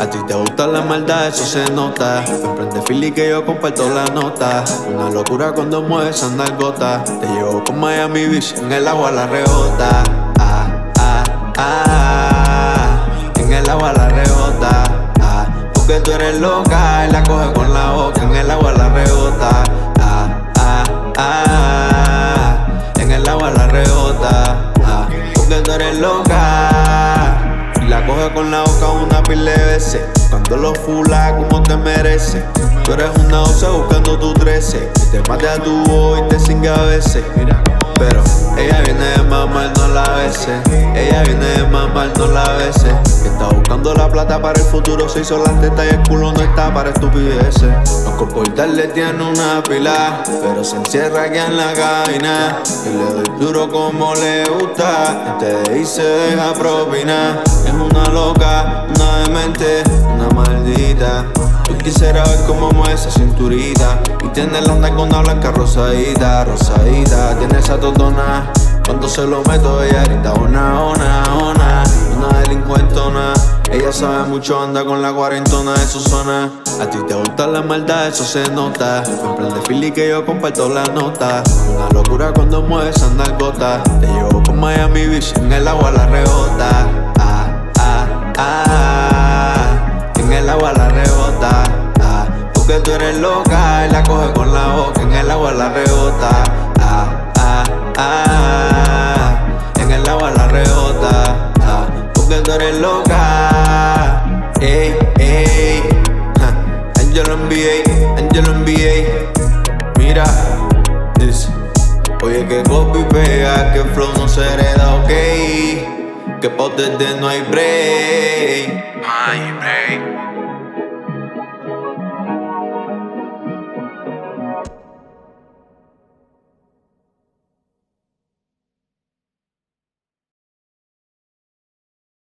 A ti te gusta la maldad, eso se nota. Me prende Philly que yo comparto la nota. Una locura cuando mueves esas nalgotas. Te llevo con Miami Beach, en el agua la rebota. En el agua la rebota. Porque tú eres loca y la coge con la boca. En el agua la rebota. En el agua la rebota. Porque tú eres loca y la coge con la boca una pila de veces. Cuando lo fula como te merece. Tú eres una 12 buscando tu 13. Y te mate a tu voz y te singue a veces. Pero ella viene de mamar, no la beses. Ella viene de mamar, no la beses. Está buscando la plata para el futuro. Se hizo las tetas y el culo no está para estupideces. Los corportal le tiene una pila, pero se encierra aquí en la cabina. Y le doy duro como le gusta. Este y se deja propina. Es una loca, una demente, una maldita. Yo quisiera ver cómo mueve esa cinturita. Y tiene la nalgona blanca rosadita, rosadita. Tiene esa totona. Cuando se lo meto ella grita una delincuentona. Ella sabe mucho, anda con la cuarentona de su zona. A ti te gusta la maldad, eso se nota. Me prende Philly que yo comparto la nota. Una locura cuando mueves esas nalgotas. Te llevo con Miami Beach, en el agua la rebota. En el agua la rebota. Porque tú eres loca y la coge con la boca. En el agua la rebota. En el agua la rebota. Porque tú eres loca. Ey, ey. Angelo NBA. Mira, dice. Oye, que copy pega, que flow no se hereda, ok. Que pa' ustedes no hay break. No hay break.